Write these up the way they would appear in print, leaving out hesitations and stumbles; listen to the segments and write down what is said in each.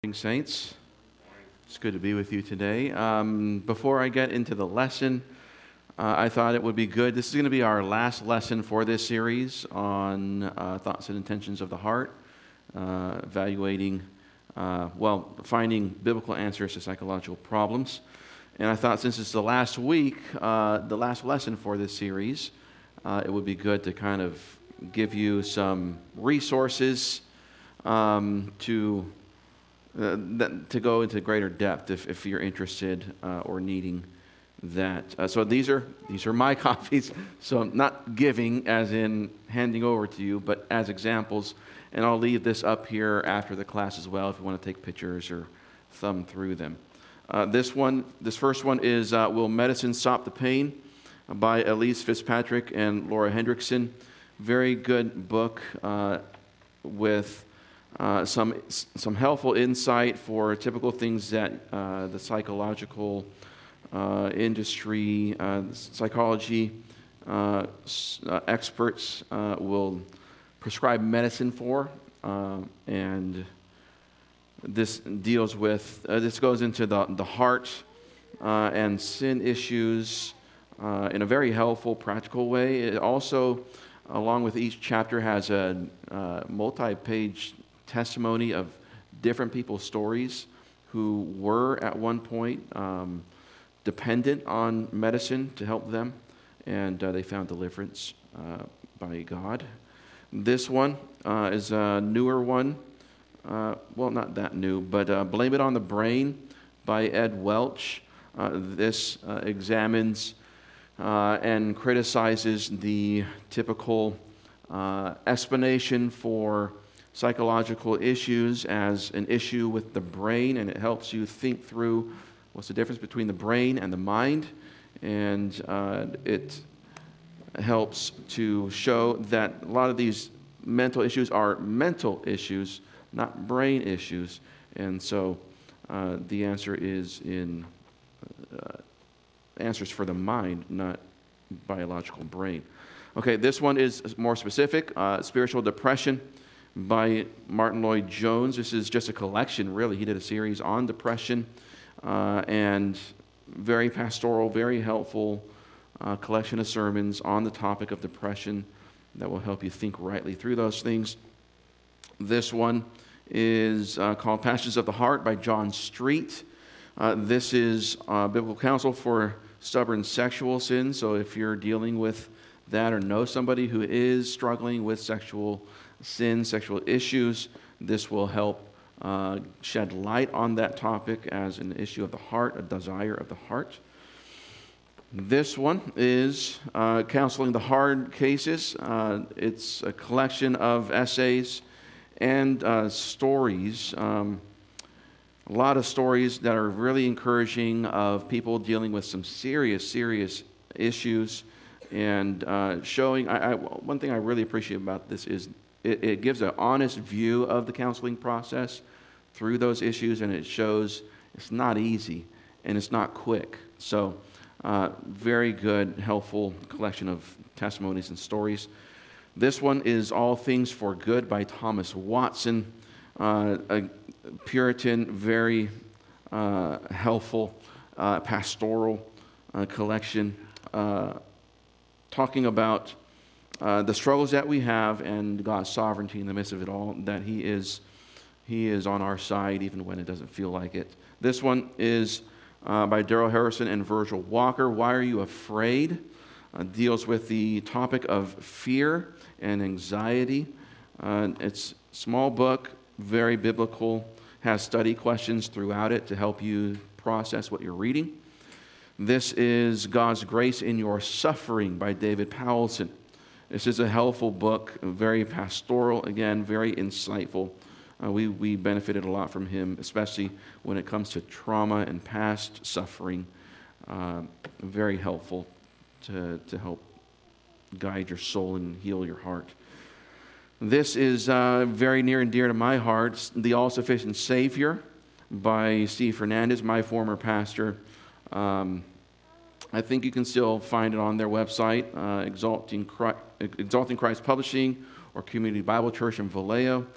Morning, Saints. It's good to be with you today. Before I get into the lesson, I thought it would be good. This is going to be our last lesson for this series on thoughts and intentions of the heart, evaluating, finding biblical answers to psychological problems. And I thought since it's the last week, the last lesson for this series, it would be good to kind of give you some resources to go into greater depth if you're interested or needing that. So these are my copies. So I'm not giving as in handing over to you, but as examples. And I'll leave this up here after the class as well if you want to take pictures or thumb through them. This first one is Will Medicine Stop the Pain? By Elise Fitzpatrick and Laura Hendrickson. Very good book with some helpful insight for typical things that the psychological industry, psychology experts will prescribe medicine for, and this deals with this goes into the heart and sin issues in a very helpful, practical way. It also, along with each chapter, has a multi-page testimony of different people's stories who were at one point dependent on medicine to help them, and they found deliverance by God. This one is a newer one. Not that new, but Blame It on the Brain by Ed Welch. This examines and criticizes the typical explanation for psychological issues as an issue with the brain, and it helps you think through what's the difference between the brain and the mind, and it helps to show that a lot of these mental issues are mental issues, not brain issues, and so the answer is in answers for the mind, not biological brain. Okay, this one is more specific. Spiritual Depression by Martin Lloyd-Jones. This is just a collection, really. He did a series on depression, and very pastoral, very helpful collection of sermons on the topic of depression that will help you think rightly through those things. This one is called Passions of the Heart by John Street. This is biblical counsel for stubborn sexual sin. So if you're dealing with that or know somebody who is struggling with sexual sin, sexual issues, this will help shed light on that topic as an issue of the heart, a desire of the heart. This one is Counseling the Hard Cases. It's a collection of essays and stories. A lot of stories that are really encouraging of people dealing with some serious issues, and showing. One thing I really appreciate about this is it gives an honest view of the counseling process through those issues, and it shows it's not easy and it's not quick. So, very good, helpful collection of testimonies and stories. This one is All Things for Good by Thomas Watson. A Puritan, very helpful pastoral collection, talking about the struggles that we have and God's sovereignty in the midst of it all, that He is on our side even when it doesn't feel like it. This one is by Darrell Harrison and Virgil Walker, Why Are You Afraid? Deals with the topic of fear and anxiety. It's a small book, very biblical, has study questions throughout it to help you process what you're reading. This is God's Grace in Your Suffering by David Powelson. This is a helpful book, very pastoral, again, very insightful. We benefited a lot from him, especially when it comes to trauma and past suffering. Very helpful to help guide your soul and heal your heart. This is very near and dear to my heart, The All-Sufficient Savior by Steve Fernandez, my former pastor. I think you can still find it on their website, Exalting Christ Publishing or Community Bible Church in Vallejo.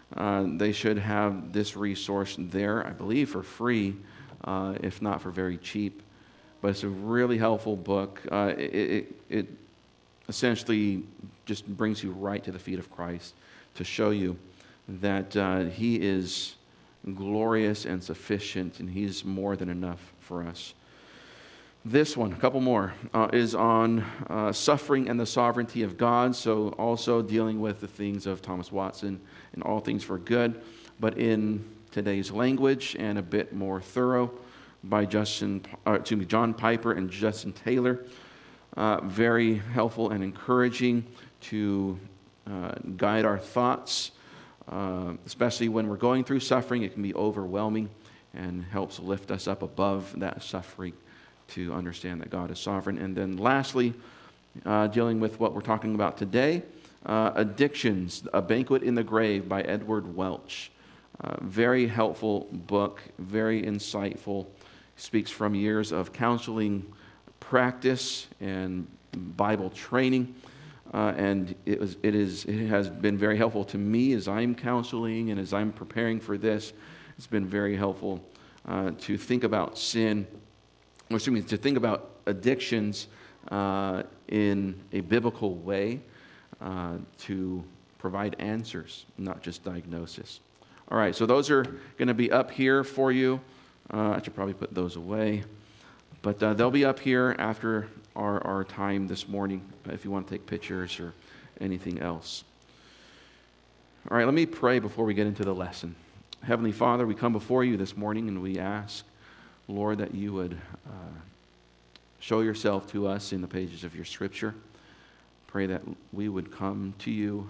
they should have this resource there, I believe, for free, if not for very cheap. But it's a really helpful book. It essentially just brings you right to the feet of Christ to show you that He is glorious and sufficient, and He's more than enough for us. This one, a couple more, is on suffering and the sovereignty of God, so also dealing with the things of Thomas Watson and all things for good, but in today's language and a bit more thorough by John Piper and Justin Taylor. Very helpful and encouraging to guide our thoughts, especially when we're going through suffering. It can be overwhelming and helps lift us up above that suffering to understand that God is sovereign. And then lastly, dealing with what we're talking about today, Addictions, A Banquet in the Grave by Edward Welch. Very helpful book, very insightful. Speaks from years of counseling practice and Bible training. And it has been very helpful to me as I'm counseling and as I'm preparing for this. It's been very helpful to think about sin, to think about addictions in a biblical way, to provide answers, not just diagnosis. All right, so those are going to be up here for you. I should probably put those away. But they'll be up here after our time this morning if you want to take pictures or anything else. All right, let me pray before we get into the lesson. Heavenly Father, we come before you this morning and we ask, Lord, that you would show yourself to us in the pages of your Scripture. Pray that we would come to you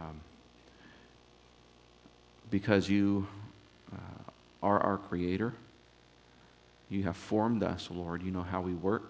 because you are our Creator. You have formed us, Lord. You know how we work.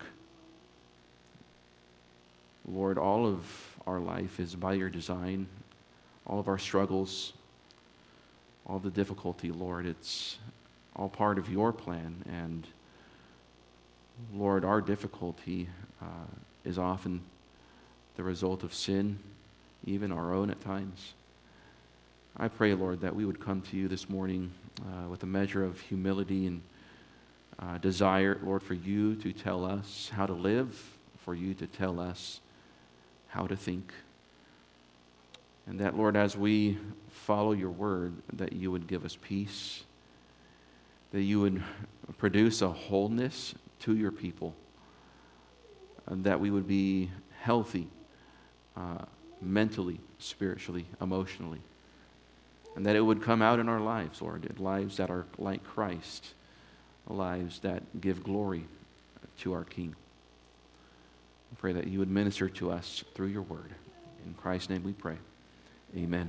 Lord, all of our life is by your design. All of our struggles, all the difficulty, Lord, it's all part of your plan. And Lord, our difficulty is often the result of sin, even our own at times. I pray, Lord, that we would come to you this morning with a measure of humility and desire, Lord, for you to tell us how to live, for you to tell us how to think. And that, Lord, as we follow your word, that you would give us peace, that you would produce a wholeness to your people, and that we would be healthy mentally, spiritually, emotionally, and that it would come out in our lives, Lord, lives that are like Christ, lives that give glory to our King. I pray that you would minister to us through your word. In Christ's name we pray. Amen.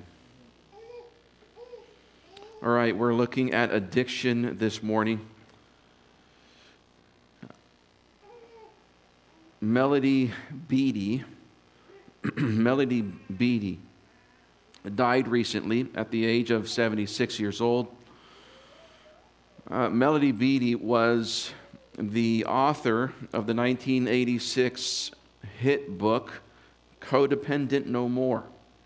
All right, we're looking at addiction this morning. Melody Beattie died recently at the age of 76 years old. Melody Beattie was the author of the 1986 hit book, Codependent No More.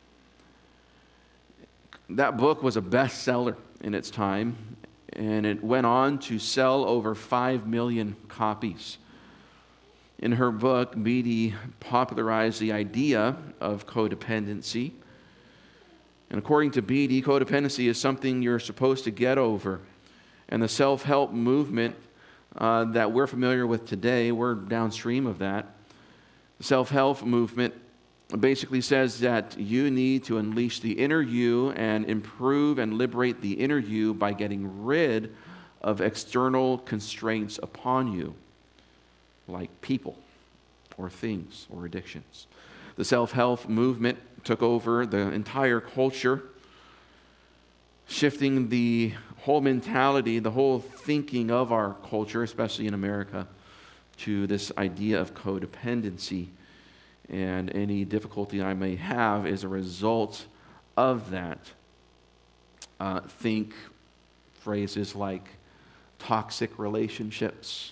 That book was a bestseller in its time, and it went on to sell over 5 million copies. In her book, Beattie popularized the idea of codependency. And according to Beattie, codependency is something you're supposed to get over. And the self-help movement that we're familiar with today, we're downstream of that. The self-help movement basically says that you need to unleash the inner you and improve and liberate the inner you by getting rid of external constraints upon you, like people or things or addictions. The self-help movement took over the entire culture, shifting the whole mentality, the whole thinking of our culture, especially in America, to this idea of codependency. And any difficulty I may have is a result of that. Think phrases like toxic relationships,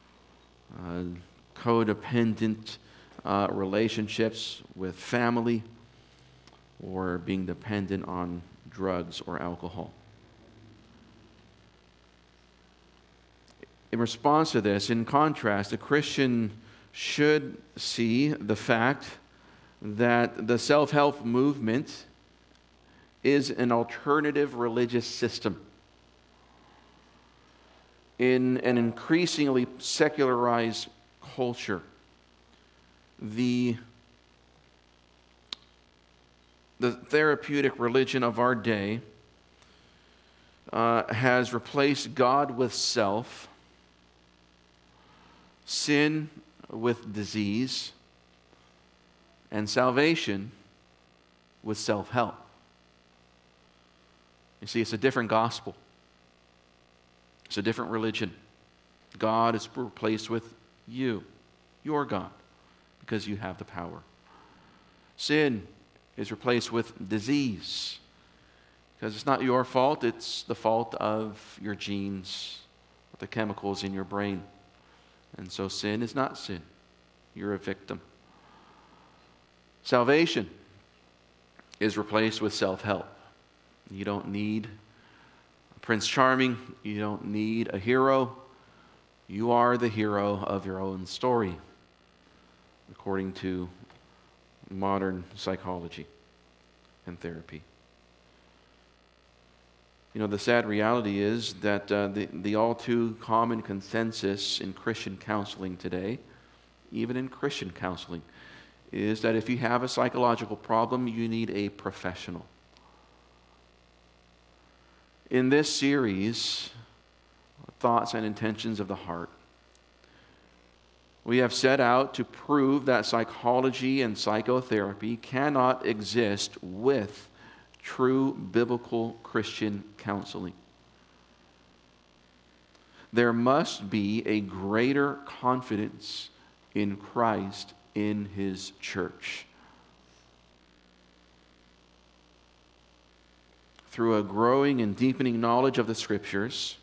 codependent relationships with family, or being dependent on drugs or alcohol. In response to this, in contrast, a Christian should see the fact that the self-help movement is an alternative religious system in an increasingly secularized culture. The therapeutic religion of our day has replaced God with self, sin with disease, and salvation with self-help. You see, it's a different gospel. It's a different religion. God is replaced with you, your God, because you have the power. Sin is replaced with disease, because it's not your fault, it's the fault of your genes, the chemicals in your brain. And so sin is not sin. You're a victim. Salvation is replaced with self-help. You don't need Prince Charming. You don't need a hero. You are the hero of your own story, according to modern psychology and therapy. You know, the sad reality is that the all too common consensus in Christian counseling today, even in Christian counseling, is that if you have a psychological problem, you need a professional. In this series, Thoughts and Intentions of the Heart, we have set out to prove that psychology and psychotherapy cannot exist with true biblical Christian counseling. There must be a greater confidence in Christ in His church. Through a growing and deepening knowledge of the Scriptures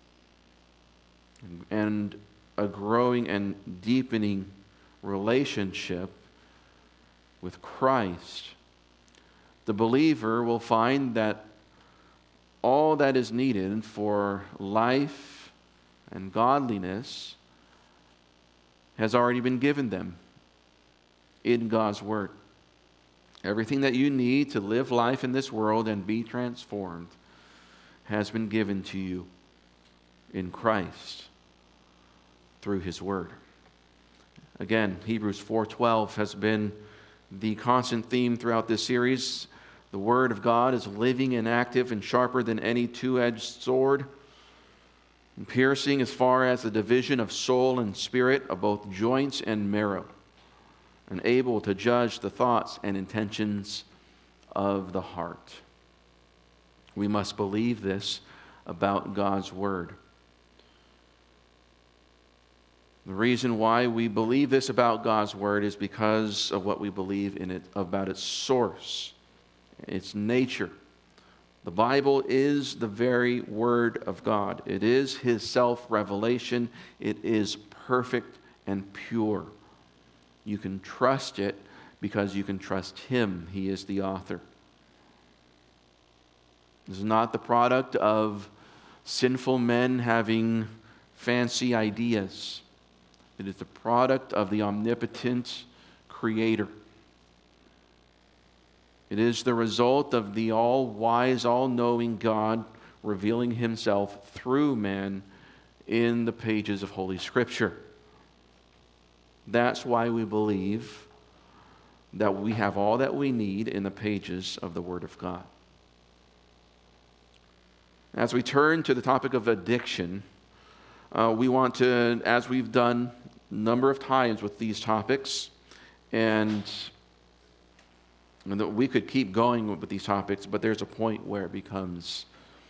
and a growing and deepening relationship with Christ, the believer will find that all that is needed for life and godliness has already been given them in God's Word. Everything that you need to live life in this world and be transformed has been given to you in Christ through His Word. Again, Hebrews 4:12 has been the constant theme throughout this series. The Word of God is living and active and sharper than any two-edged sword, and piercing as far as the division of soul and spirit, of both joints and marrow, and able to judge the thoughts and intentions of the heart. We must believe this about God's Word. The reason why we believe this about God's Word is because of what we believe in it, about its source, its nature. The Bible is the very Word of God. It is His self-revelation. It is perfect and pure. You can trust it because you can trust Him. He is the author. This is not the product of sinful men having fancy ideas. It is the product of the omnipotent Creator. It is the result of the all-wise, all-knowing God revealing Himself through man in the pages of Holy Scripture. That's why we believe that we have all that we need in the pages of the Word of God. As we turn to the topic of addiction, we want to, as we've done a number of times with these topics, and we could keep going with these topics, but there's a point where it becomes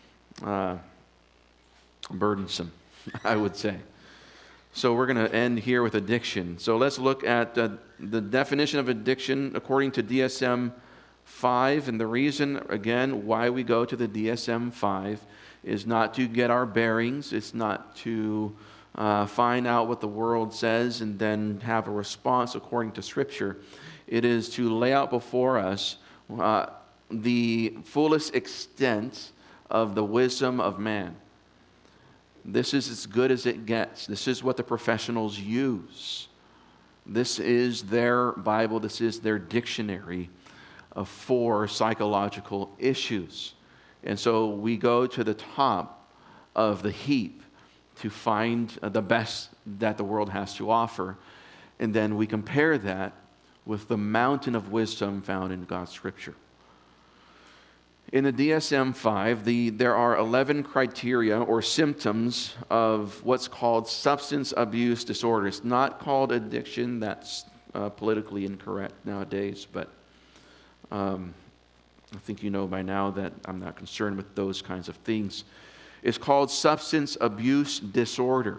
burdensome, I would say. So we're going to end here with addiction. So let's look at the definition of addiction according to DSM-5. And the reason, again, why we go to the DSM-5 is not to get our bearings. It's not to find out what the world says and then have a response according to Scripture. It is to lay out before us the fullest extent of the wisdom of man. This is as good as it gets. This is what the professionals use. This is their Bible. This is their dictionary for psychological issues. And so we go to the top of the heap to find the best that the world has to offer. And then we compare that with the mountain of wisdom found in God's Scripture. In the DSM-5, there are 11 criteria or symptoms of what's called substance abuse disorder. It's not called addiction. That's politically incorrect nowadays, but I think you know by now that I'm not concerned with those kinds of things. It's called substance abuse disorder.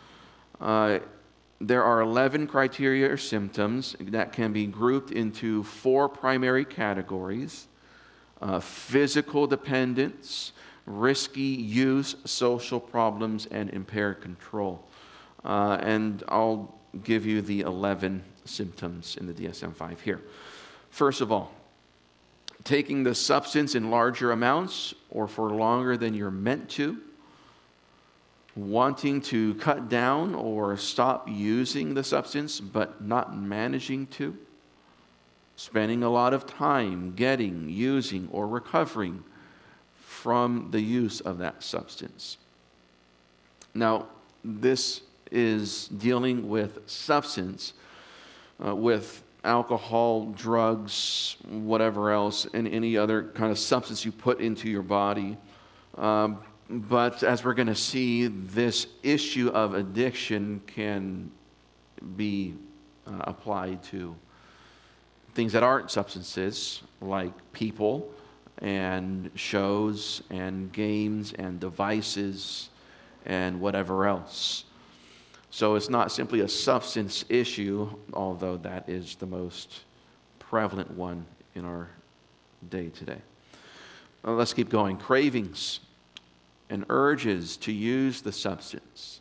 There are 11 criteria or symptoms that can be grouped into 4 primary categories: physical dependence, risky use, social problems, and impaired control. And I'll give you the 11 symptoms in the DSM-5 here. First of all, taking the substance in larger amounts or for longer than you're meant to, wanting to cut down or stop using the substance but not managing to, spending a lot of time getting, using, or recovering from the use of that substance. Now, this is dealing with substance, with alcohol, drugs, whatever else, and any other kind of substance you put into your body. But as we're going to see, this issue of addiction can be applied to things that aren't substances, like people and shows and games and devices and whatever else. So it's not simply a substance issue, although that is the most prevalent one in our day today. Let's keep going. Cravings and urges to use the substance.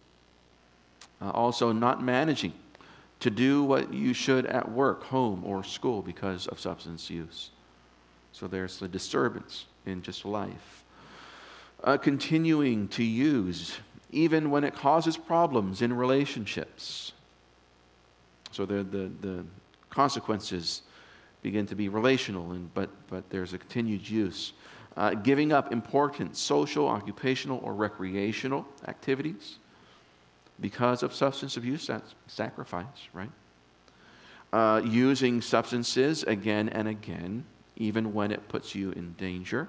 Also not managing to do what you should at work, home, or school because of substance use. So there's a disturbance in just life. Continuing to use even when it causes problems in relationships. So the consequences begin to be relational, but there's a continued use. Giving up important social, occupational, or recreational activities because of substance abuse. That's sacrifice, right? Using substances again and again, even when it puts you in danger.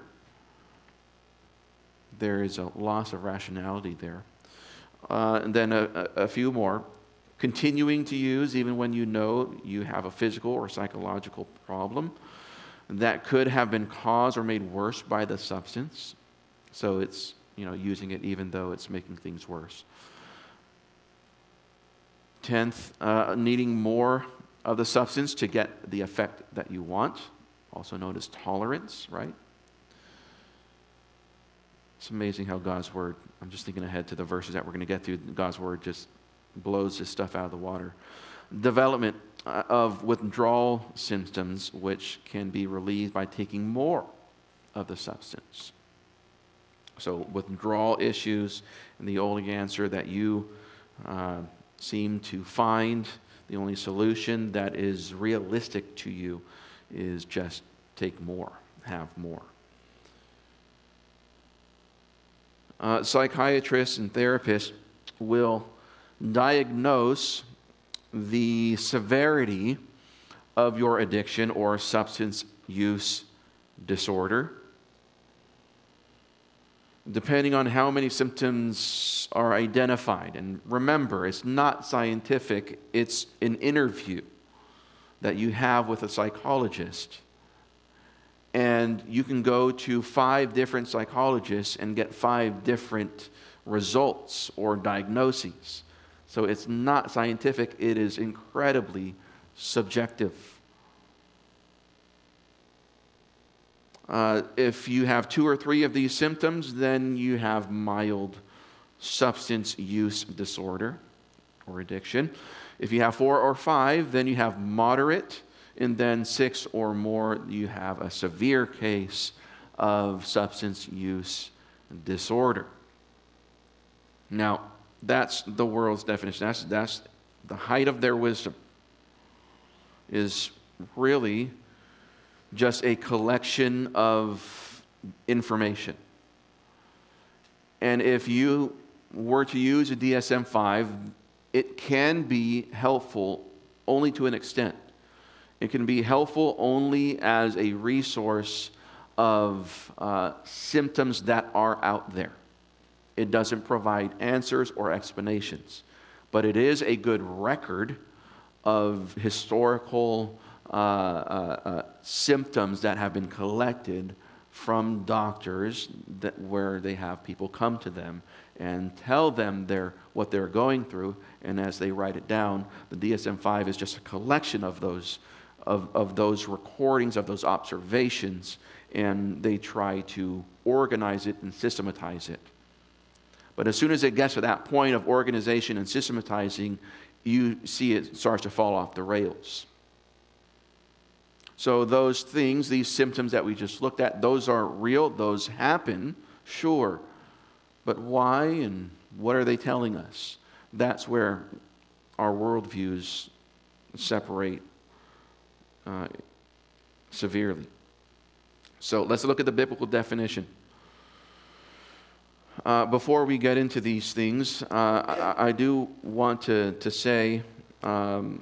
There is a loss of rationality there. And then a few more. Continuing to use even when you know you have a physical or psychological problem that could have been caused or made worse by the substance. So it's, using it even though it's making things worse. 10th, needing more of the substance to get the effect that you want, also known as tolerance, right? It's amazing how God's Word, I'm just thinking ahead to the verses that we're going to get to, God's Word just blows this stuff out of the water. Development of withdrawal symptoms, which can be relieved by taking more of the substance. So withdrawal issues, and the only answer that you seem to find, the only solution that is realistic to you is just take more, have more. Psychiatrists and therapists will diagnose the severity of your addiction or substance use disorder depending on how many symptoms are identified. And remember, it's not scientific, it's an interview that you have with a psychologist. And you can go to 5 different psychologists and get 5 different results or diagnoses. So it's not scientific, it is incredibly subjective. If you have 2 or 3 of these symptoms, then you have mild substance use disorder or addiction. If you have 4 or 5, then you have moderate And then 6 or more, you have a severe case of substance use disorder. Now, that's the world's definition. That's the height of their wisdom, is really just a collection of information. And if you were to use a DSM-5, it can be helpful only to an extent. It can be helpful only as a resource of symptoms that are out there. It doesn't provide answers or explanations, but it is a good record of historical symptoms that have been collected from doctors where they have people come to them and tell them what they're going through, and as they write it down, the DSM-5 is just a collection of those recordings, of those observations, and they try to organize it and systematize it. But as soon as it gets to that point of organization and systematizing, you see it starts to fall off the rails. So those things, these symptoms that we just looked at, those are real, those happen, sure. But why and what are they telling us? That's where our worldviews separate severely. So let's look at the biblical definition. Before we get into these things, I do want to say, and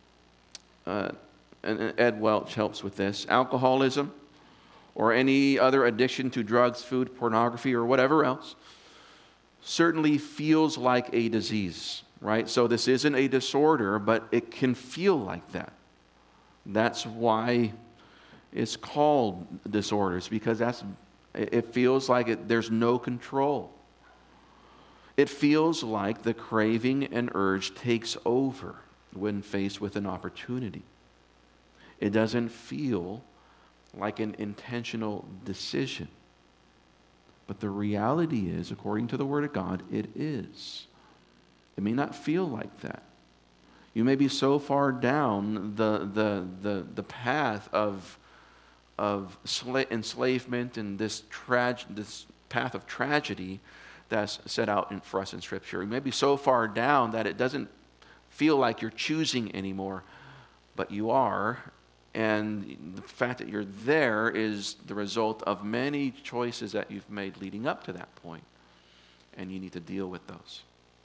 Ed Welch helps with this, alcoholism or any other addiction to drugs, food, pornography, or whatever else certainly feels like a disease, right? So this isn't a disorder, but it can feel like that. That's why it's called disorders, because it feels like there's no control. It feels like the craving and urge takes over when faced with an opportunity. It doesn't feel like an intentional decision. But the reality is, according to the Word of God, it is. It may not feel like that. You may be so far down the path of enslavement and this path of tragedy that's set out for us in Scripture. You may be so far down that it doesn't feel like you're choosing anymore, but you are. And the fact that you're there is the result of many choices that you've made leading up to that point, and you need to deal with those.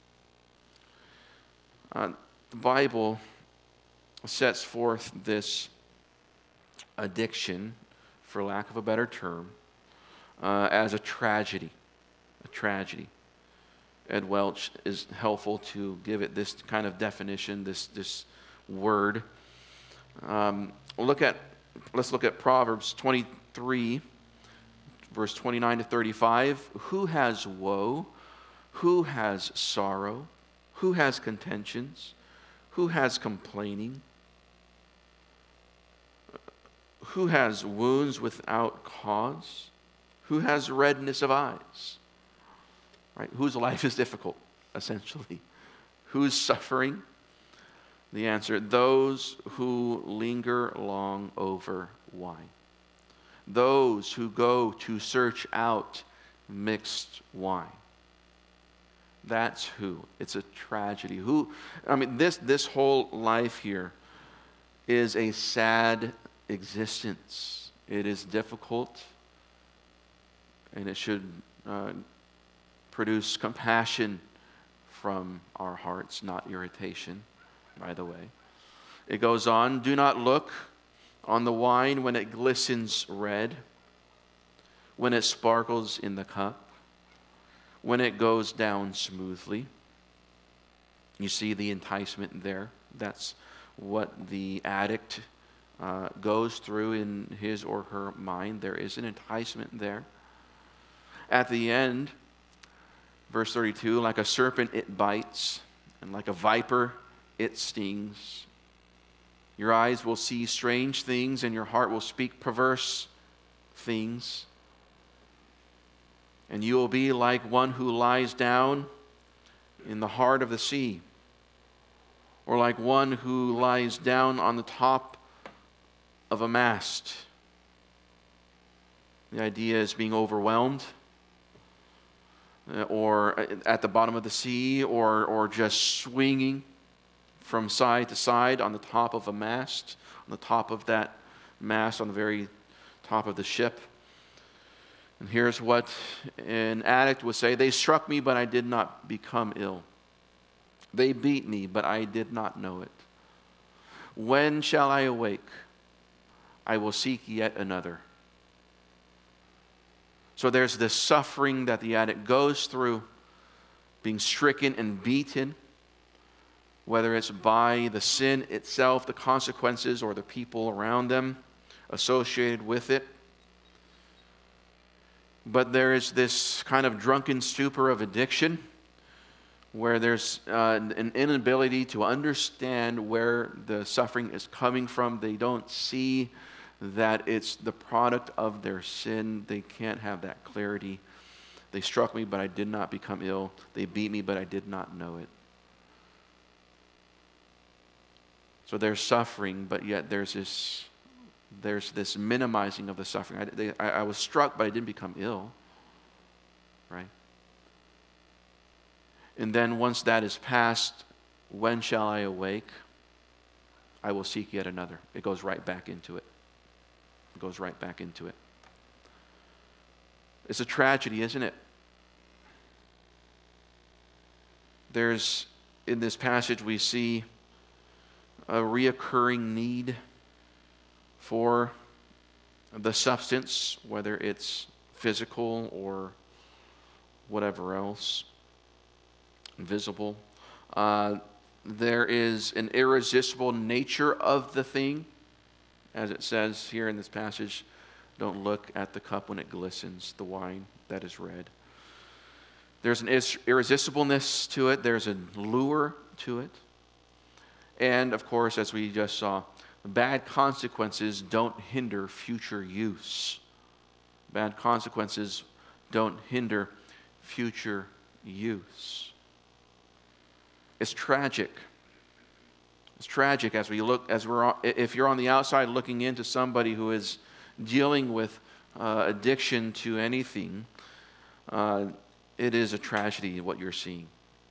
The Bible sets forth this addiction, for lack of a better term, as a tragedy. A tragedy. Ed Welch is helpful to give it this kind of definition, this word. Let's look at Proverbs 23, verse 29 to 35. Who has woe? Who has sorrow? Who has contentions? Who has complaining? Who has wounds without cause? Who has redness of eyes? Right? Whose life is difficult, essentially? Who's suffering? The answer, those who linger long over wine. Those who go to search out mixed wine. That's who. It's a tragedy. This whole life here is a sad existence. It is difficult, and it should produce compassion from our hearts, not irritation, by the way. It goes on, do not look on the wine when it glistens red, when it sparkles in the cup, when it goes down smoothly. You see the enticement there. That's what the addict goes through in his or her mind. There is an enticement there. At the end, verse 32, like a serpent it bites, and like a viper it stings. Your eyes will see strange things, and your heart will speak perverse things. And you will be like one who lies down in the heart of the sea, or like one who lies down on the top of a mast. The idea is being overwhelmed, or at the bottom of the sea, or just swinging from side to side on the top of a mast, on the top of that mast, on the very top of the ship. And here's what an addict would say: they struck me, but I did not become ill. They beat me, but I did not know it. When shall I awake? I will seek yet another. So there's this suffering that the addict goes through, being stricken and beaten, whether it's by the sin itself, the consequences, or the people around them associated with it. But there is this kind of drunken stupor of addiction, where there's an inability to understand where the suffering is coming from. They don't see that it's the product of their sin. They can't have that clarity. They struck me, but I did not become ill. They beat me, but I did not know it. So there's suffering, but yet there's this minimizing of the suffering. I was struck, but I didn't become ill, right? And then once that is past, when shall I awake? I will seek yet another. It goes right back into it. It goes right back into it. It's a tragedy, isn't it? In this passage, we see a reoccurring need for the substance, whether it's physical or whatever else, visible. There is an irresistible nature of the thing, as it says here in this passage. Don't look at the cup when it glistens, the wine that is red. There's an irresistibleness to it. There's a lure to it. And, of course, as we just saw, bad consequences don't hinder future use. Bad consequences don't hinder future use. It's tragic. It's tragic if you're on the outside looking into somebody who is dealing with addiction to anything. It is a tragedy what you're seeing.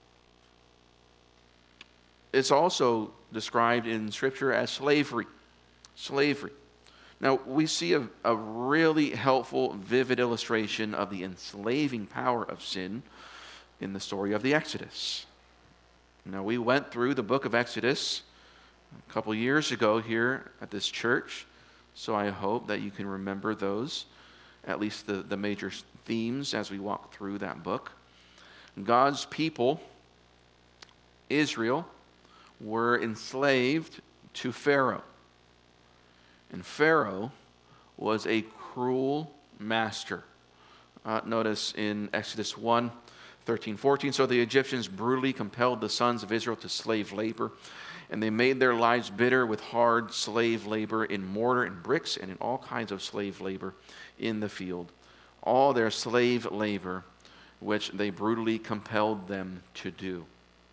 It's also described in Scripture as slavery. Slavery. Now, we see a really helpful, vivid illustration of the enslaving power of sin in the story of the Exodus. Now, we went through the book of Exodus a couple years ago here at this church, so I hope that you can remember those, at least the major themes as we walk through that book. God's people, Israel, were enslaved to Pharaoh. And Pharaoh was a cruel master. Notice in Exodus 1, 13, 14, so the Egyptians brutally compelled the sons of Israel to slave labor, and they made their lives bitter with hard slave labor in mortar and bricks and in all kinds of slave labor in the field. All their slave labor, which they brutally compelled them to do.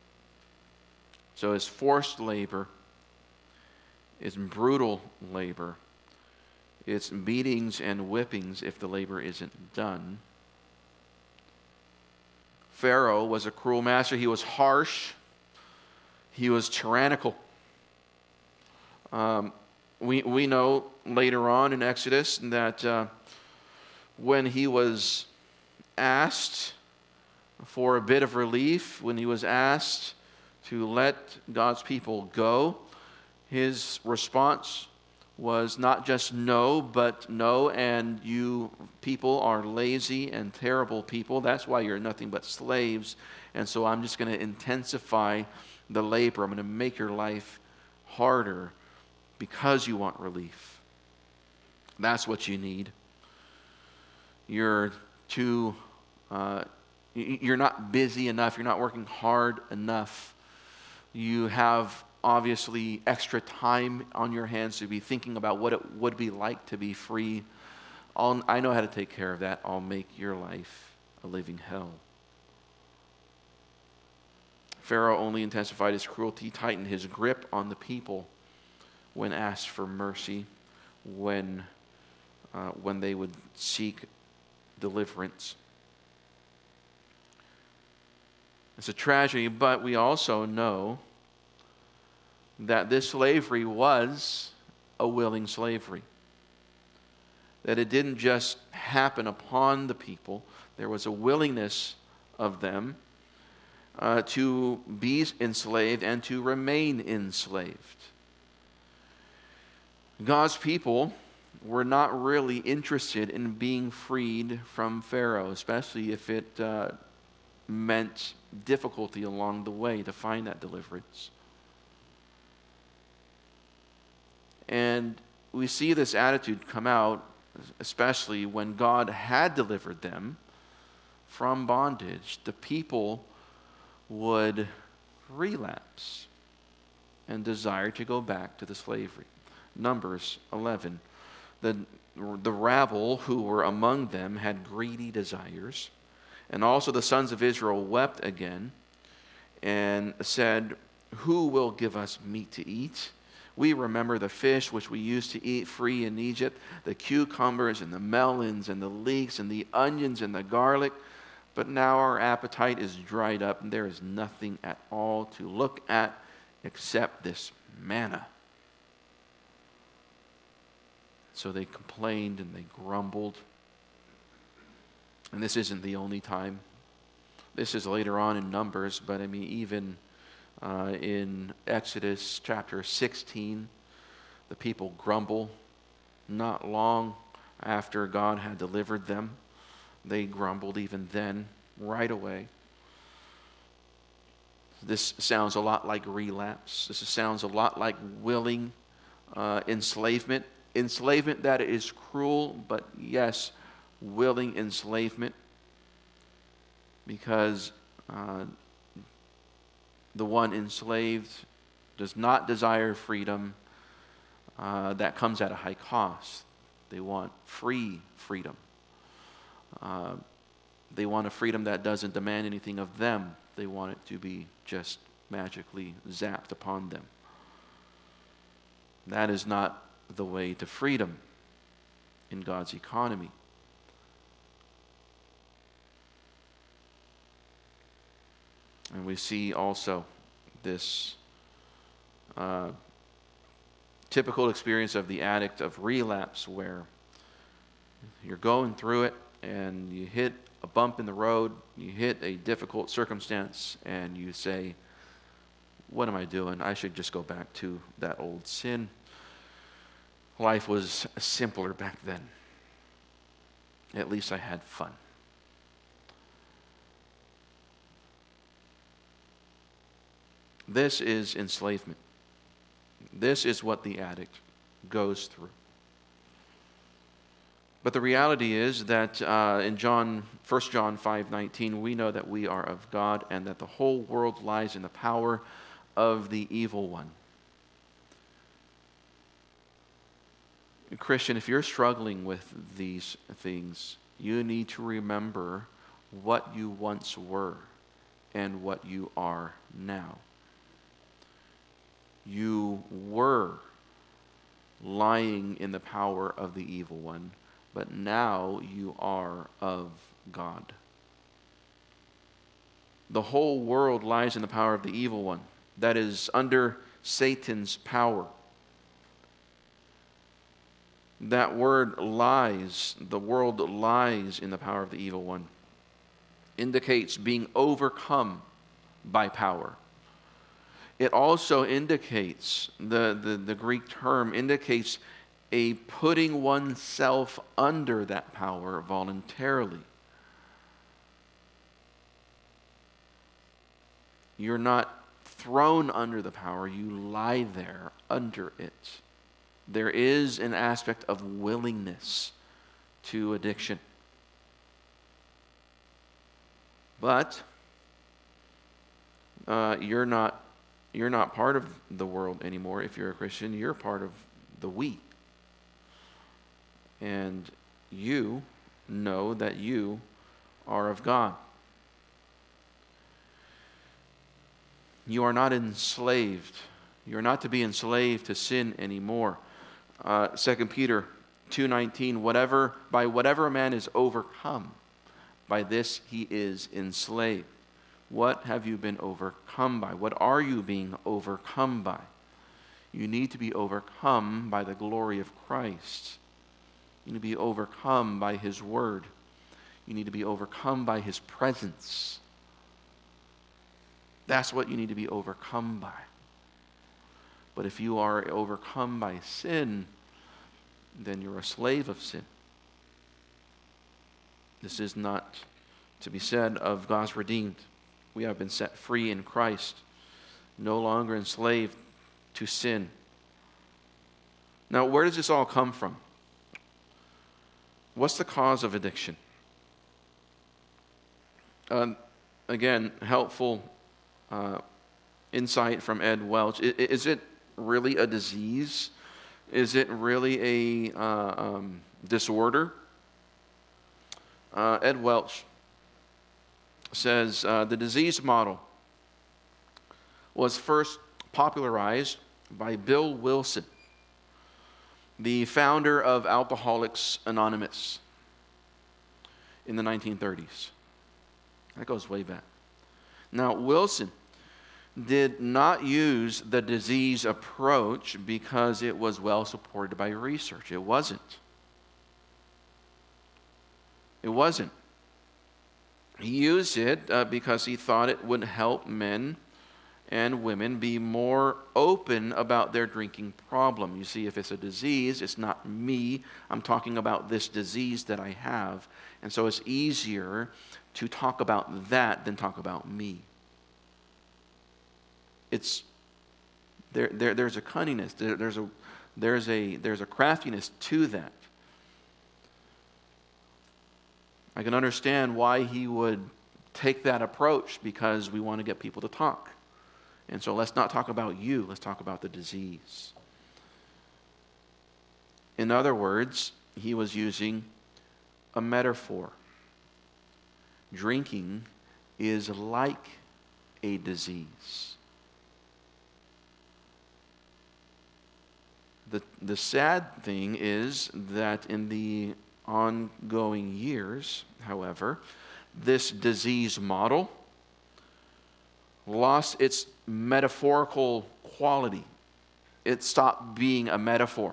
So it's forced labor, it's brutal labor, it's beatings and whippings if the labor isn't done. Pharaoh was a cruel master. He was harsh. He was tyrannical. We know later on in Exodus that when he was asked for a bit of relief, when he was asked to let God's people go, his response was not just no, but no, and you people are lazy and terrible people. That's why you're nothing but slaves. And so I'm just going to intensify the labor. I'm going to make your life harder because you want relief. That's what you need. You're not busy enough. You're not working hard enough. You have obviously extra time on your hands to be thinking about what it would be like to be free. I know how to take care of that. I'll make your life a living hell. Pharaoh only intensified his cruelty, tightened his grip on the people when asked for mercy, when they would seek deliverance. It's a tragedy, but we also know that this slavery was a willing slavery. That it didn't just happen upon the people. There was a willingness of them to be enslaved and to remain enslaved. God's people were not really interested in being freed from Pharaoh, especially if it meant difficulty along the way to find that deliverance. And we see this attitude come out, especially when God had delivered them from bondage. The people would relapse and desire to go back to the slavery. Numbers 11. The rabble who were among them had greedy desires. And also the sons of Israel wept again and said, "Who will give us meat to eat? We remember the fish which we used to eat free in Egypt, the cucumbers and the melons and the leeks and the onions and the garlic. But now our appetite is dried up and there is nothing at all to look at except this manna." So they complained and they grumbled. And this isn't the only time. This is later on in Numbers, but even in Exodus chapter 16, the people grumble. Not long after God had delivered them, they grumbled even then, right away. This sounds a lot like relapse. This sounds a lot like willing enslavement. Enslavement that is cruel, but yes, willing enslavement, because the one enslaved does not desire freedom that comes at a high cost. They want free freedom. They want a freedom that doesn't demand anything of them. They want it to be just magically zapped upon them. That is not the way to freedom in God's economy. And we see also this typical experience of the addict of relapse, where you're going through it and you hit a bump in the road, you hit a difficult circumstance, and you say, "What am I doing? I should just go back to that old sin. Life was simpler back then. At least I had fun." This is enslavement. This is what the addict goes through. But the reality is that in 1 John 5:19, we know that we are of God and that the whole world lies in the power of the evil one. Christian, if you're struggling with these things, you need to remember what you once were and what you are now. You were lying in the power of the evil one, but now you are of God. The whole world lies in the power of the evil one, that is under Satan's power. That word lies, the world lies in the power of the evil one, indicates being overcome by power. It also indicates, the Greek term indicates a putting oneself under that power voluntarily. You're not thrown under the power, you lie there under it. There is an aspect of willingness to addiction. But you're not part of the world anymore. If you're a Christian, you're part of the we. And you know that you are of God. You are not enslaved. You're not to be enslaved to sin anymore. 2 Peter 2:19, by whatever a man is overcome, by this he is enslaved. What have you been overcome by? What are you being overcome by? You need to be overcome by the glory of Christ. You need to be overcome by His Word. You need to be overcome by His presence. That's what you need to be overcome by. But if you are overcome by sin, then you're a slave of sin. This is not to be said of God's redeemed. We have been set free in Christ, no longer enslaved to sin. Now, where does this all come from? What's the cause of addiction? Again, helpful insight from Ed Welch. Is it really a disease? Is it really a disorder? Ed Welch says the disease model was first popularized by Bill Wilson, the founder of Alcoholics Anonymous in the 1930s. That goes way back. Now, Wilson did not use the disease approach because it was well supported by research. It wasn't. It wasn't. He used it because he thought it would help men and women be more open about their drinking problem. You see, if it's a disease, it's not me. I'm talking about this disease that I have. And so it's easier to talk about that than talk about me. It's there's a cunningness, there's a craftiness to that. I can understand why he would take that approach, because we want to get people to talk. And so let's not talk about you, let's talk about the disease. In other words, he was using a metaphor. Drinking is like a disease. The sad thing is that in the ongoing years, however, this disease model lost its metaphorical quality. It stopped being a metaphor.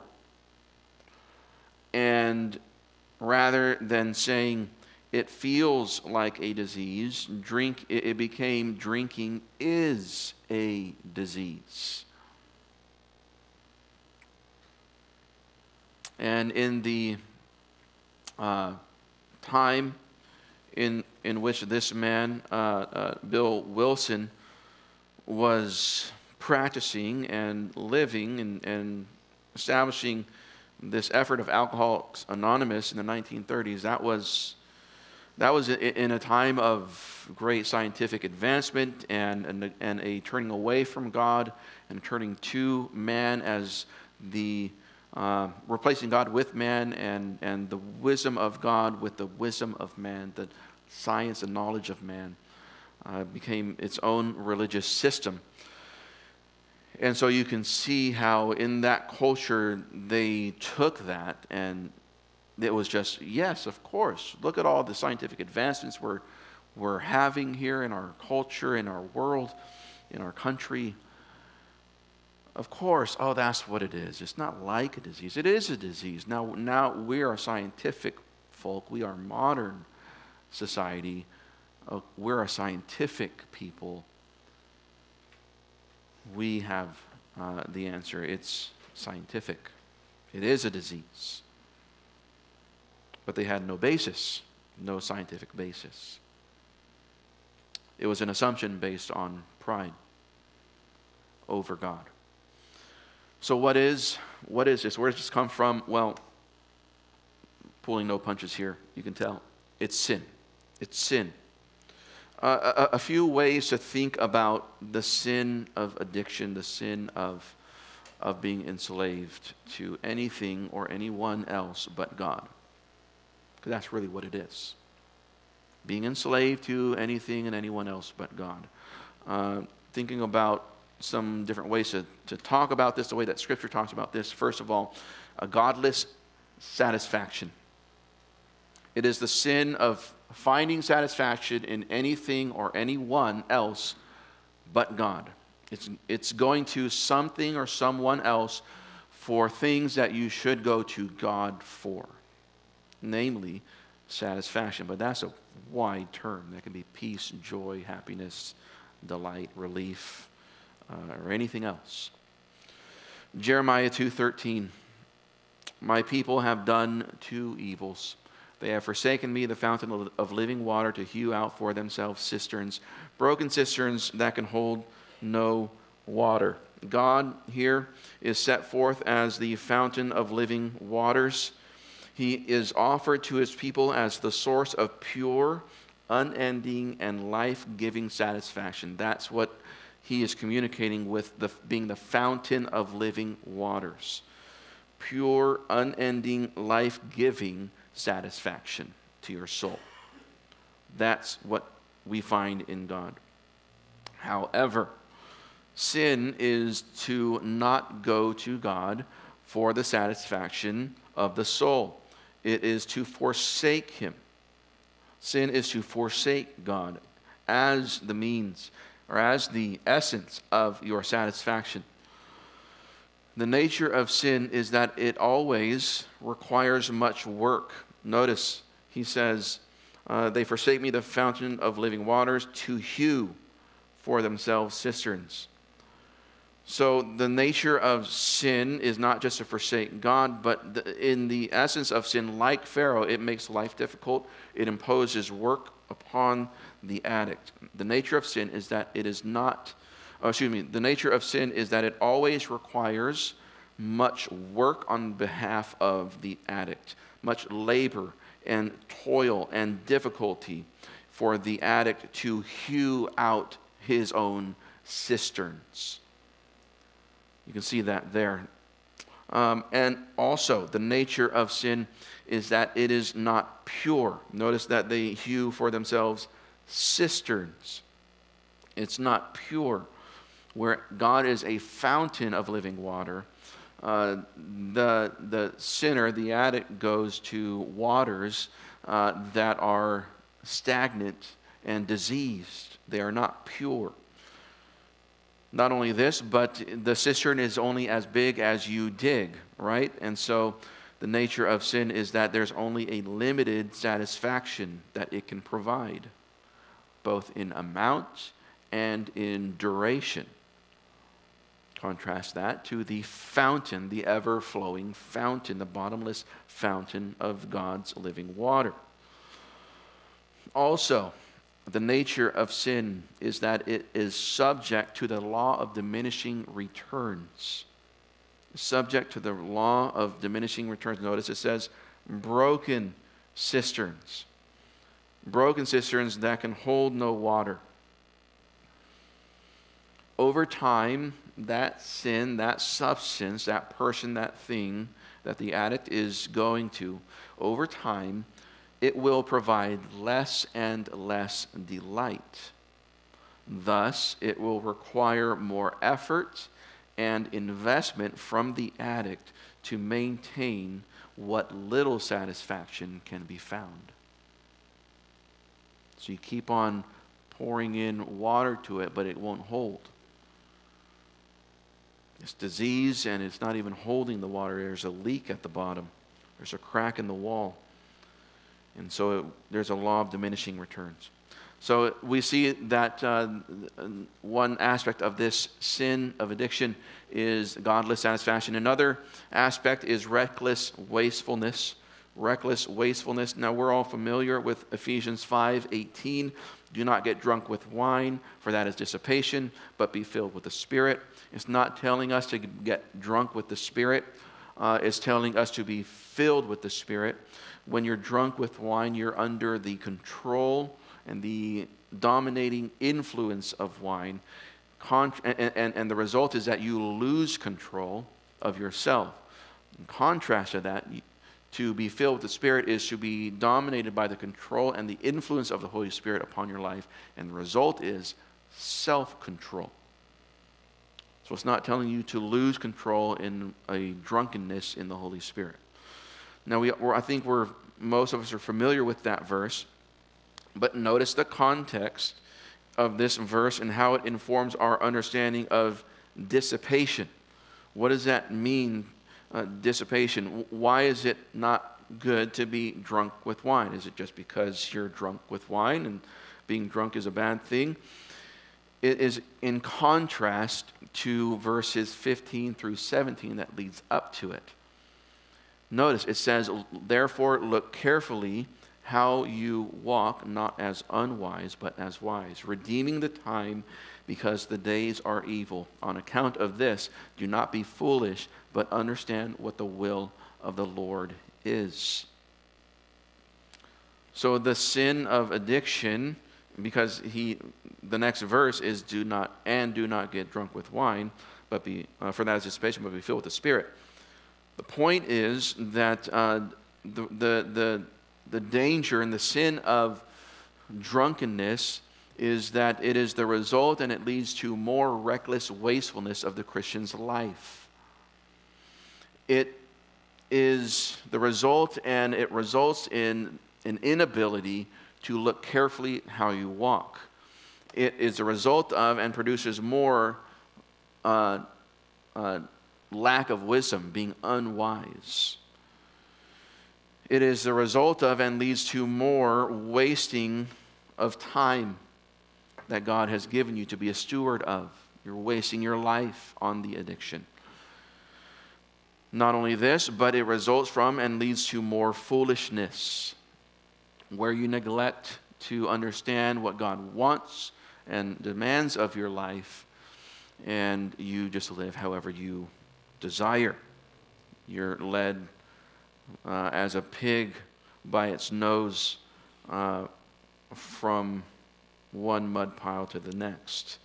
And rather than saying it feels like a disease, it became drinking is a disease. And in the time in which this man, Bill Wilson, was practicing and living and establishing this effort of Alcoholics Anonymous in the 1930s, that was in a time of great scientific advancement and a turning away from God and turning to man as the replacing God with man, and the wisdom of God with the wisdom of man, the science and knowledge of man became its own religious system. And so you can see how in that culture they took that, and it was just, yes, of course, look at all the scientific advancements we're having here in our culture, in our world, in our country. Of course, oh, that's what it is. It's not like a disease. It is a disease. Now we are a scientific folk. We are modern society. We're a scientific people. We have the answer. It's scientific. It is a disease. But they had no basis, no scientific basis. It was an assumption based on pride over God. So what is this? Where does this come from? Well, pulling no punches here, you can tell. It's sin. It's sin. A few ways to think about the sin of addiction, the sin of being enslaved to anything or anyone else but God. Because that's really what it is. Being enslaved to anything and anyone else but God. Thinking about some different ways to talk about this, the way that Scripture talks about this. First of all, a godless satisfaction. It is the sin of finding satisfaction in anything or anyone else but God. It's going to something or someone else for things that you should go to God for, namely satisfaction. But that's a wide term. That can be peace, joy, happiness, delight, relief, or anything else. Jeremiah 2:13, my people have done two evils. They have forsaken me, the fountain of living water, to hew out for themselves cisterns, broken cisterns that can hold no water. God here is set forth as the fountain of living waters. He is offered to his people as the source of pure, unending, and life-giving satisfaction. That's what he is communicating with being the fountain of living waters. Pure, unending, life-giving satisfaction to your soul. That's what we find in God. However, sin is to not go to God for the satisfaction of the soul. It is to forsake him. Sin is to forsake God as the means or as the essence of your satisfaction. The nature of sin is that it always requires much work. Notice, he says, they forsake me, the fountain of living waters, to hew for themselves cisterns. So the nature of sin is not just to forsake God, but in the essence of sin, like Pharaoh, it makes life difficult. It imposes work upon the addict. The nature of sin is that it is not, the nature of sin is that it always requires much work on behalf of the addict, much labor and toil and difficulty for the addict to hew out his own cisterns. You can see that there. And also, the nature of sin is that it is not pure. Notice that they hew for themselves cisterns. It's not pure. Where God is a fountain of living water, the sinner, the addict, goes to waters that are stagnant and diseased. They are not pure. Not only this, but the cistern is only as big as you dig, right? And so the nature of sin is that there's only a limited satisfaction that it can provide, both in amount and in duration. Contrast that to the fountain, the ever-flowing fountain, the bottomless fountain of God's living water. Also, the nature of sin is that it is subject to the law of diminishing returns. Subject to the law of diminishing returns. Notice it says broken cisterns. Broken cisterns that can hold no water. Over time, that sin, that substance, that person, that thing that the addict is going to, over time, it will provide less and less delight. Thus, it will require more effort and investment from the addict to maintain what little satisfaction can be found. So you keep on pouring in water to it, but it won't hold. It's disease, and it's not even holding the water. There's a leak at the bottom. There's a crack in the wall. And so there's a law of diminishing returns. So we see that one aspect of this sin of addiction is godless satisfaction. Another aspect is reckless wastefulness. Reckless wastefulness. Now we're all familiar with Ephesians 5:18. Do not get drunk with wine, for that is dissipation, but be filled with the Spirit. It's not telling us to get drunk with the Spirit. It's telling us to be filled with the Spirit. When you're drunk with wine, you're under the control and the dominating influence of wine. And the result is that you lose control of yourself. In contrast to that, to be filled with the Spirit is to be dominated by the control and the influence of the Holy Spirit upon your life. And the result is self-control. So it's not telling you to lose control in a drunkenness in the Holy Spirit. Now, I think most of us are familiar with that verse, but notice the context of this verse and how it informs our understanding of dissipation. What does that mean, dissipation? Why is it not good to be drunk with wine? Is it just because you're drunk with wine and being drunk is a bad thing? It is in contrast to verses 15 through 17 that leads up to it. Notice it says, therefore look carefully how you walk, not as unwise, but as wise, redeeming the time because the days are evil. On account of this, do not be foolish, but understand what the will of the Lord is. So the sin of addiction, because the next verse is do not get drunk with wine, but for that is dissipation, but be filled with the Spirit. The point is that the danger and the sin of drunkenness is that it is the result and it leads to more reckless wastefulness of the Christian's life. It is the result, and it results in an inability to look carefully how you walk. It is a result of and produces more lack of wisdom, being unwise. It is the result of and leads to more wasting of time that God has given you to be a steward of. You're wasting your life on the addiction. Not only this, but it results from and leads to more foolishness, where you neglect to understand what God wants and demands of your life, and you just live however you desire. You're led as a pig by its nose from one mud pile to the next.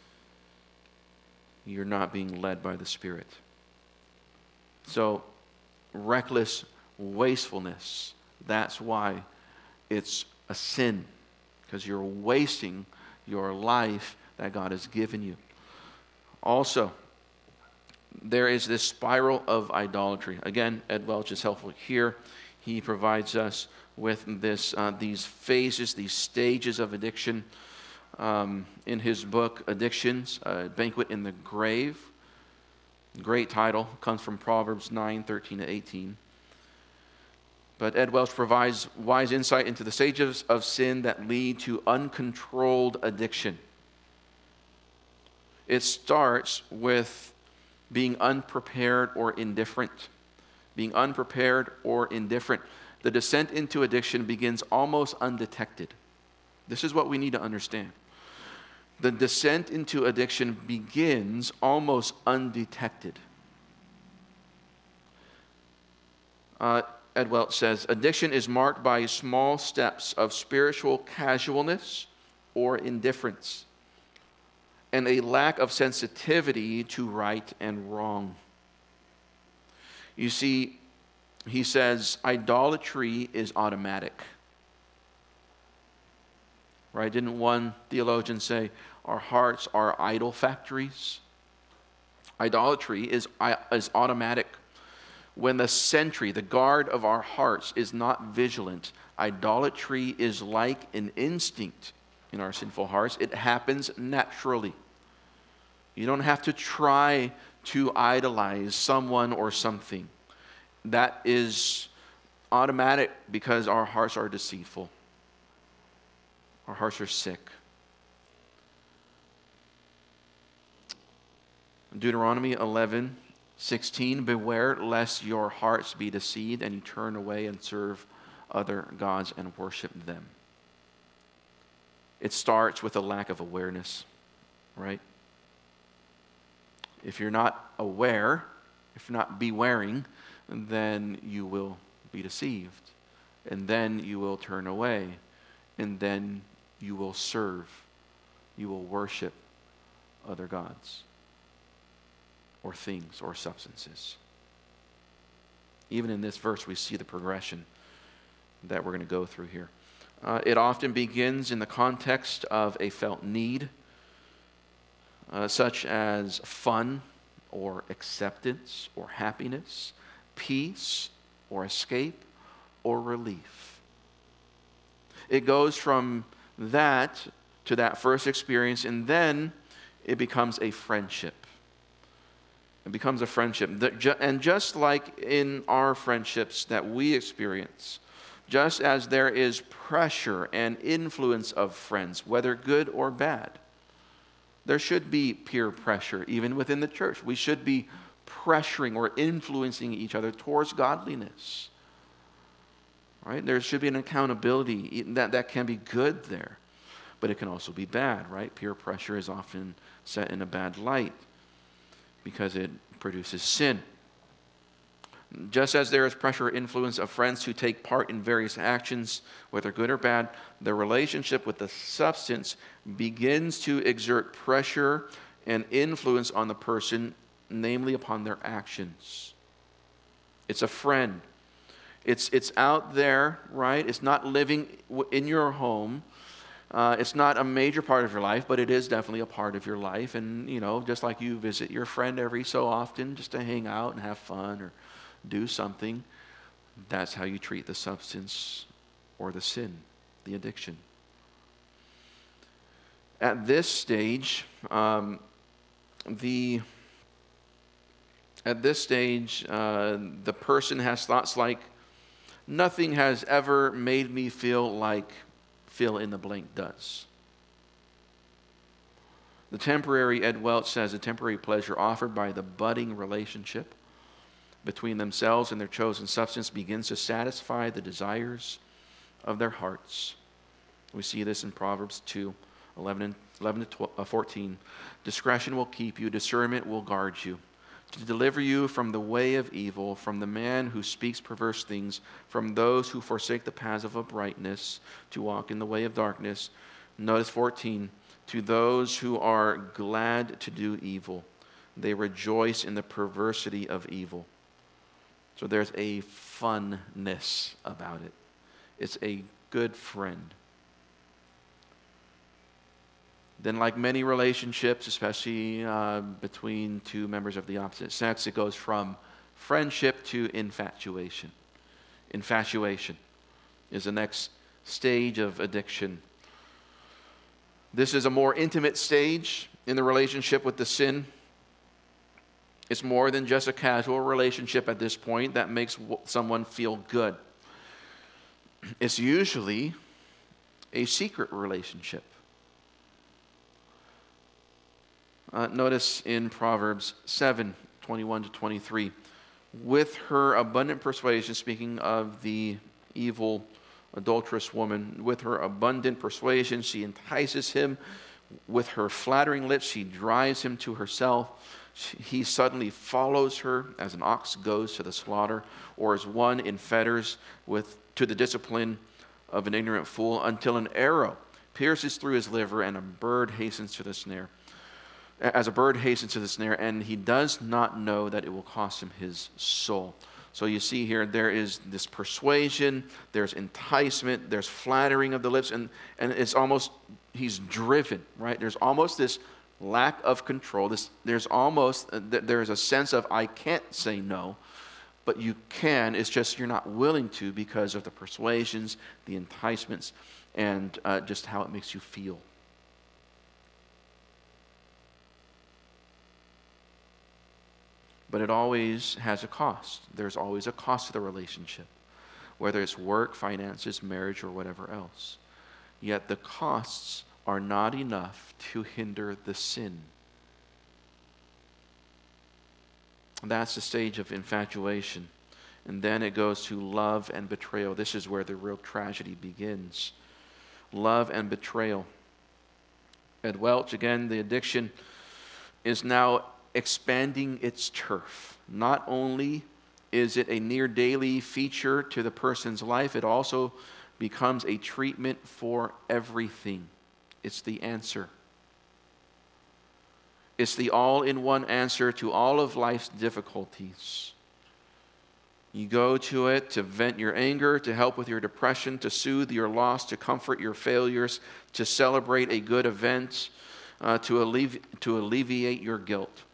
You're not being led by the Spirit. So, reckless wastefulness, that's why it's a sin, because you're wasting your life that God has given you. Also, there is this spiral of idolatry. Again, Ed Welch is helpful here. He provides us with these phases, these stages of addiction in his book, Addictions, Banquet in the Grave. Great title, comes from Proverbs 9:13-18. But Ed Welch provides wise insight into the stages of sin that lead to uncontrolled addiction. It starts with being unprepared or indifferent. Being unprepared or indifferent. The descent into addiction begins almost undetected. This is what we need to understand. The descent into addiction begins almost undetected. Ed Welch says, addiction is marked by small steps of spiritual casualness or indifference, and a lack of sensitivity to right and wrong. You see, he says, idolatry is automatic. Right? Didn't one theologian say, our hearts are idol factories? Idolatry is automatic. When the sentry, the guard of our hearts, is not vigilant, idolatry is like an instinct in our sinful hearts. It happens naturally. You don't have to try to idolize someone or something. That is automatic because our hearts are deceitful. Our hearts are sick. Deuteronomy 11:16, beware lest your hearts be deceived and you turn away and serve other gods and worship them. It starts with a lack of awareness, right? If you're not aware, if you're not bewaring, then you will be deceived. And then you will turn away. And then you will serve. You will worship other gods or things or substances. Even in this verse, we see the progression that we're going to go through here. It often begins in the context of a felt need. such as fun or acceptance or happiness, peace or escape or relief. It goes from that to that first experience, and then it becomes a friendship. It becomes a friendship. And just like in our friendships that we experience, just as there is pressure and influence of friends, whether good or bad, there should be peer pressure even within the church. We should be pressuring or influencing each other towards godliness. Right? There should be an accountability that can be good there, but it can also be bad, right? Peer pressure is often set in a bad light because it produces sin. Just as there is pressure or influence of friends who take part in various actions, whether good or bad, the relationship with the substance begins to exert pressure and influence on the person, namely upon their actions. It's a friend. It's out there, right? It's not living in your home. It's not a major part of your life, but it is definitely a part of your life. And, just like you visit your friend every so often just to hang out and have fun or do something, that's how you treat the substance or the sin, the addiction. At this stage, the person has thoughts like, nothing has ever made me feel like fill in the blank does. The temporary, Ed Welch says, the temporary pleasure offered by the budding relationship between themselves and their chosen substance begins to satisfy the desires of their hearts. We see this in Proverbs 2, 11 to 14. Discretion will keep you, discernment will guard you, to deliver you from the way of evil, from the man who speaks perverse things, from those who forsake the paths of uprightness, to walk in the way of darkness. Notice 14, to those who are glad to do evil, they rejoice in the perversity of evil. So there's a funness about it. It's a good friend. Then, like many relationships, especially between two members of the opposite sex, it goes from friendship to infatuation. Infatuation is the next stage of addiction. This is a more intimate stage in the relationship with the sin. It's more than just a casual relationship at this point that makes someone feel good. It's usually a secret relationship. Notice in Proverbs 7, 21 to 23, with her abundant persuasion, speaking of the evil adulterous woman, with her abundant persuasion, she entices him. With her flattering lips, she drives him to herself. He suddenly follows her as an ox goes to the slaughter, or as one in fetters to the discipline of an ignorant fool, until an arrow pierces through his liver and a bird hastens to the snare. As a bird hastens to the snare, and he does not know that it will cost him his soul. So you see here, there is this persuasion, there's enticement, there's flattering of the lips, and it's almost, he's driven, right? There's almost this lack of control. There's a sense of, I can't say no, but you can. It's just you're not willing to because of the persuasions, the enticements, and just how it makes you feel. But it always has a cost. There's always a cost to the relationship, whether it's work, finances, marriage, or whatever else. Yet the costs are not enough to hinder the sin. That's the stage of infatuation. And then it goes to love and betrayal. This is where the real tragedy begins. Love and betrayal. Ed Welch, again, the addiction is now expanding its turf. Not only is it a near daily feature to the person's life, it also becomes a treatment for everything. It's the answer. It's the all-in-one answer to all of life's difficulties. You go to it to vent your anger, to help with your depression, to soothe your loss, to comfort your failures, to celebrate a good event, to alleviate your guilt.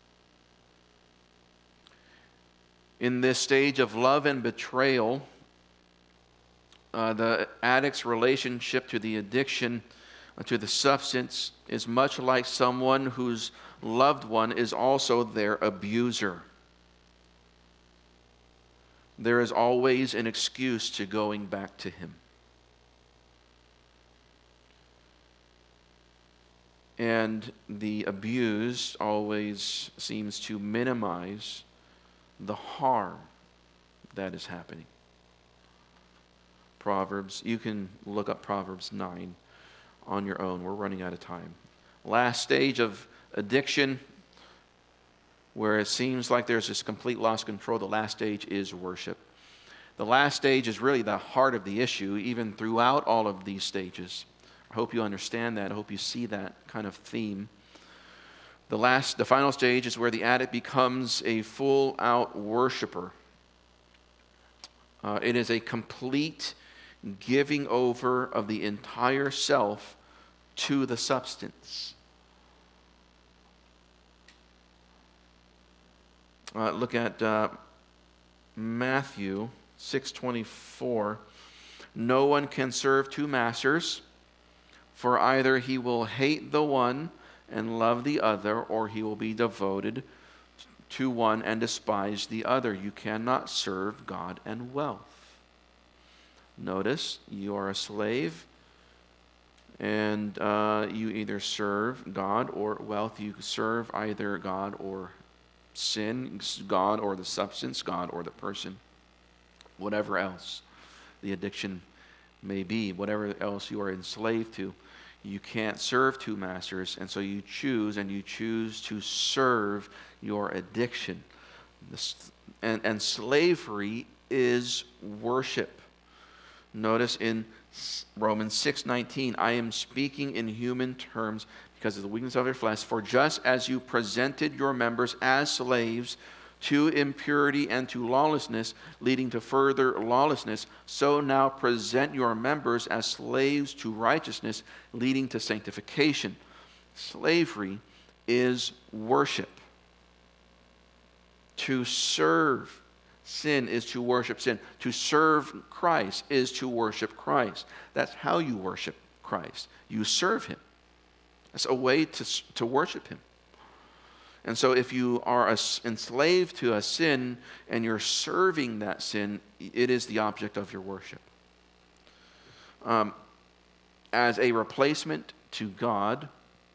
In this stage of love and betrayal, the addict's relationship to the addiction, to the substance, is much like someone whose loved one is also their abuser. There is always an excuse to going back to him. And the abused always seems to minimize the harm that is happening. Proverbs, you can look up Proverbs 9 on your own. We're running out of time. Last stage of addiction, where it seems like there's this complete loss of control, the last stage is worship. The last stage is really the heart of the issue, even throughout all of these stages. I hope you understand that. I hope you see that kind of theme. The final stage is where the addict becomes a full-out worshiper. It is a complete giving over of the entire self to the substance. Look at Matthew 6:24. No one can serve two masters, for either he will hate the one and love the other, or he will be devoted to one and despise the other. You cannot serve God and wealth. Notice, you are a slave, and you either serve God or wealth. You serve either God or sin, God or the substance, God or the person, whatever else the addiction may be, whatever else you are enslaved to. You can't serve two masters, and so you choose to serve your addiction. And slavery is worship. Notice in Romans 6:19, I am speaking in human terms because of the weakness of your flesh. For just as you presented your members as slaves to impurity and to lawlessness, leading to further lawlessness, so now present your members as slaves to righteousness, leading to sanctification. Slavery is worship. To serve sin is to worship sin. To serve Christ is to worship Christ. That's how you worship Christ. You serve him. That's a way to worship him. And so if you are enslaved to a sin and you're serving that sin, it is the object of your worship. As a replacement to God,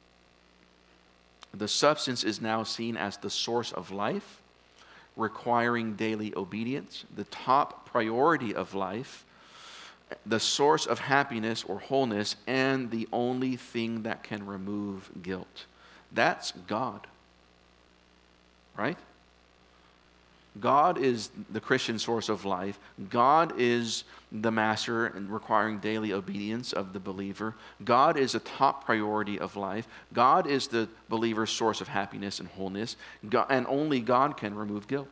the substance is now seen as the source of life, requiring daily obedience, the top priority of life, the source of happiness or wholeness, and the only thing that can remove guilt. That's God. Right? God is the Christian source of life. God is the master and requiring daily obedience of the believer. God is a top priority of life. God is the believer's source of happiness and wholeness. God, and only God can remove guilt.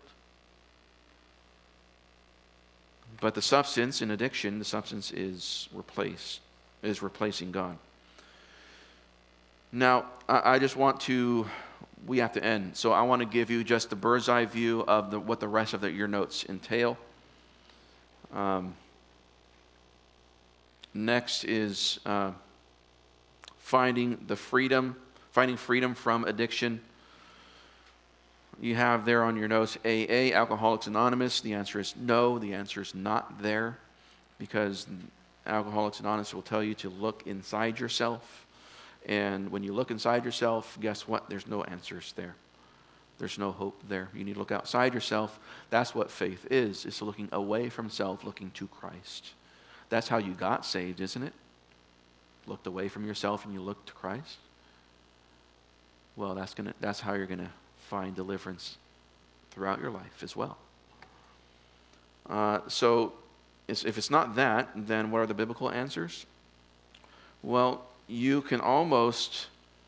But the substance in addiction, the substance is replacing God. Now, I just want to... We have to end. So I want to give you just the bird's eye view of what the rest of your notes entail. Next is finding freedom from addiction. You have there on your notes AA, Alcoholics Anonymous. The answer is no. The answer is not there, because Alcoholics Anonymous will tell you to look inside yourself. And when you look inside yourself, guess what? There's no answers there. There's no hope there. You need to look outside yourself. That's what faith is. It's looking away from self, looking to Christ. That's how you got saved, isn't it? Looked away from yourself and you looked to Christ. Well, that's how you're gonna find deliverance throughout your life as well. So if it's not that, then what are the biblical answers? Well, you can almost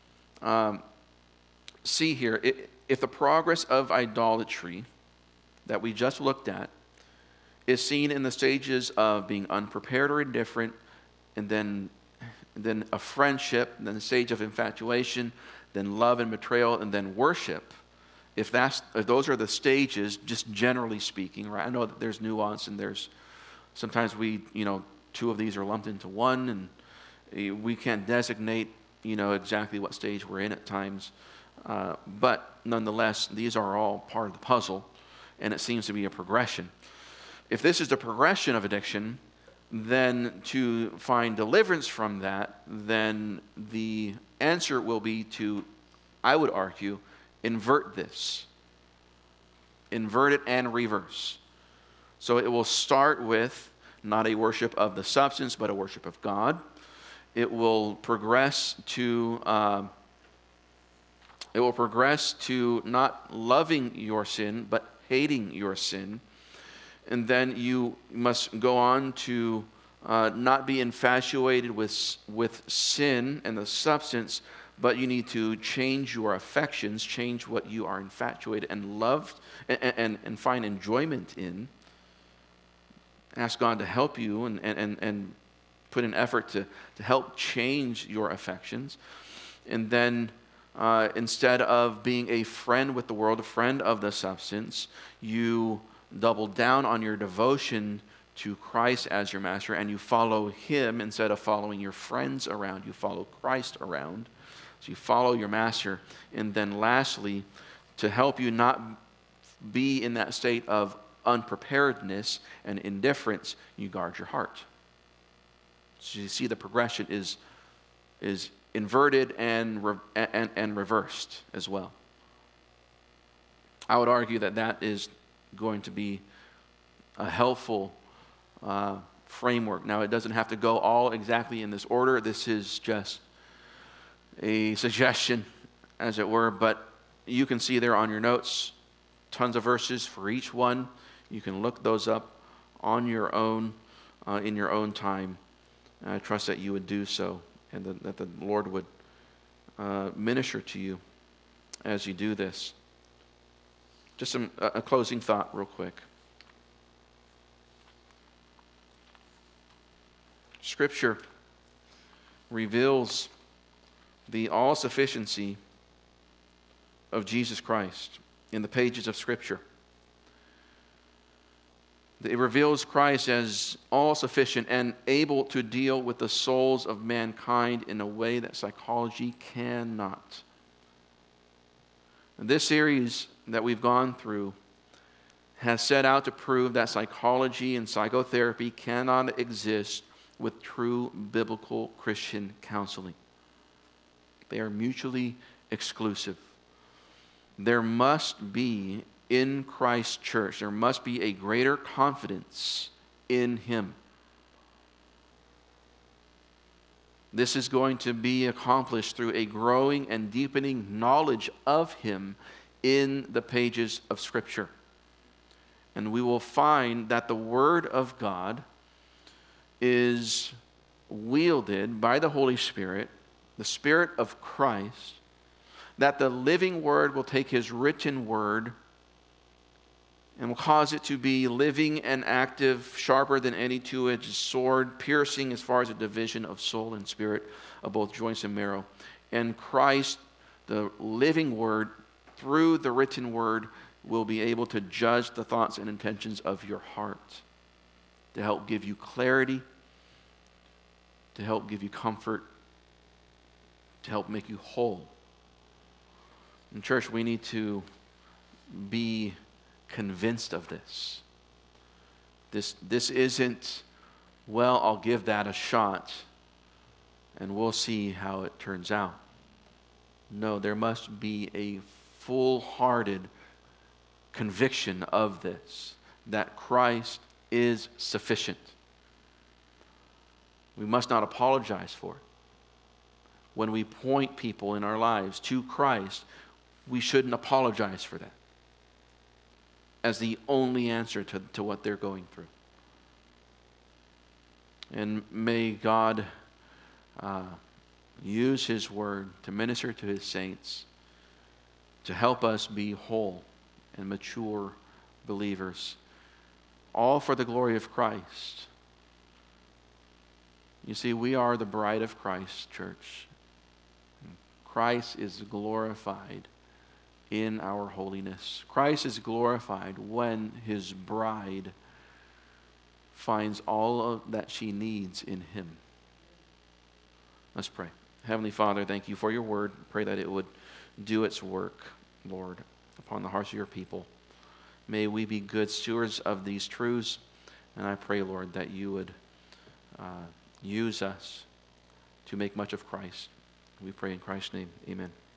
see here, if the progress of idolatry that we just looked at is seen in the stages of being unprepared or indifferent, and then then a friendship, and then the stage of infatuation, then love and betrayal, and then worship. If those are the stages, just generally speaking, right? I know that there's nuance, and there's sometimes two of these are lumped into one, and we can't designate, exactly what stage we're in at times. But nonetheless, these are all part of the puzzle, and it seems to be a progression. If this is the progression of addiction, then to find deliverance from that, then the answer will be to, I would argue, invert this. Invert it and reverse. So it will start with not a worship of the substance, but a worship of God. It will progress to not loving your sin, but hating your sin. And then you must go on to not be infatuated with sin and the substance, but you need to change your affections, change what you are infatuated and loved and find enjoyment in. Ask God to help you and put an effort to help change your affections. And then instead of being a friend with the world, a friend of the substance, you double down on your devotion to Christ as your master, and you follow him instead of following your friends around. You follow Christ around. So you follow your master. And then lastly, to help you not be in that state of unpreparedness and indifference, you guard your heart. So you see the progression is inverted and reversed as well. I would argue that is going to be a helpful framework. Now, it doesn't have to go all exactly in this order. This is just a suggestion, as it were, but you can see there on your notes tons of verses for each one. You can look those up on your own, in your own time. And I trust that you would do so, and that the Lord would minister to you as you do this. Just a closing thought real quick. Scripture reveals the all-sufficiency of Jesus Christ in the pages of Scripture. It reveals Christ as all-sufficient and able to deal with the souls of mankind in a way that psychology cannot. And this series that we've gone through has set out to prove that psychology and psychotherapy cannot exist with true biblical Christian counseling. They are mutually exclusive. There must be in Christ's church, there must be a greater confidence in Him. This is going to be accomplished through a growing and deepening knowledge of Him in the pages of Scripture. And we will find that the Word of God is wielded by the Holy Spirit, the Spirit of Christ, that the living Word will take His written Word and will cause it to be living and active, sharper than any two-edged sword, piercing as far as a division of soul and spirit, of both joints and marrow. And Christ, the living Word, through the written Word, will be able to judge the thoughts and intentions of your heart, to help give you clarity, to help give you comfort, to help make you whole. In church, we need to be convinced of this. This isn't, well, I'll give that a shot and we'll see how it turns out. No, there must be a full-hearted conviction of this, that Christ is sufficient. We must not apologize for it. When we point people in our lives to Christ, we shouldn't apologize for that as the only answer to what they're going through. And may God use His Word to minister to His saints, to help us be whole and mature believers, all for the glory of Christ. You see, we are the bride of Christ, church. Christ is glorified in our holiness. Christ is glorified when his bride finds all of that she needs in him. Let's pray. Heavenly Father, thank you for your word. Pray that it would do its work, Lord, upon the hearts of your people. May we be good stewards of these truths. And I pray, Lord, that you would use us to make much of Christ. We pray in Christ's name. Amen.